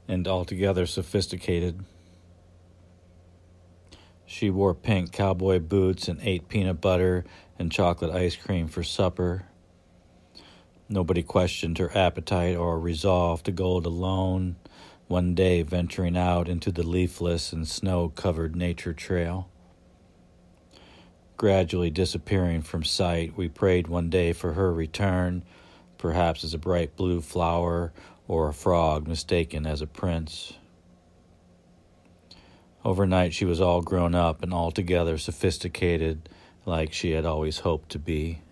and altogether sophisticated. She wore pink cowboy boots and ate peanut butter and chocolate ice cream for supper. Nobody questioned her appetite or resolve to go it alone, one day venturing out into the leafless and snow-covered nature trail. Gradually disappearing from sight, we prayed one day for her return, perhaps as a bright blue flower or a frog mistaken as a prince. Overnight she was all grown up and altogether sophisticated, like she had always hoped to be.